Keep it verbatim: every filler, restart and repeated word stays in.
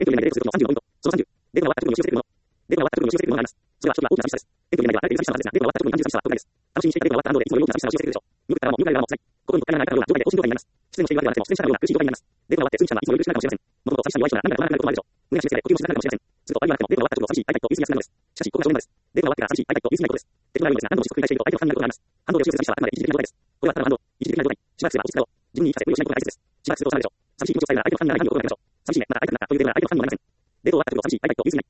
遠距離内でレートするとさんじゅうごポイント。そのさんじゅう、レートが終わった直後に押し寄せてくるもの。レートが終わった直後に押し寄せてくるものがあります。それは、レートが終わった直後に押し寄せてくるものがあります。それは、僕が大きな寂しさですが、レートが終わった直後に感じる寂しさは特別です。楽しみにしていたレートが終わった後に感じる寂しさは特別です。楽しみにしていたレートが終わった後で、いつもより大きな寂しさを寄せてくるでしょう。眠ったらもう入会がもう辛い。ここに向かいながらも向かい側も辛い。ここに向かいながら向かい側状態で放心状態になります。失恋をしているわけではなくても、失恋したかのような苦しい状態になります。レートが終わって通知者がいつもより苦しくなるかもしれません。もともと寂しさに弱い人なら涙が止まらないこともあるでしょう。胸が締め付けられ呼吸もしづらくなるかもしれません。すると場合がなくても、レートが終わった直後寂しい、会いたいと言い過ぎやすくなるのです。しかし、ここが正念場です。レートが終わってから寂しい、会いたいと言い過ぎないことです。テクノロジーですが、何度もしつこく繰り返していると相手の負担になることがあります。反動で押し寄せる寂しさはあくまで一時的な状態です。これはただの反動、一時的な状態。しばらくすれば落ち着くだろう。自分に言い聞かせて無理をしないことが大切です。しばらくすると収まるでしょう。寂しい気持ちを伝えるなら相手の負担にならないよう心がけましょう。寂しいね、まだ相手の負担になるというレベルなら相手の負担にもなりません。レートが終わった直後寂しい、会いたいと言い過ぎない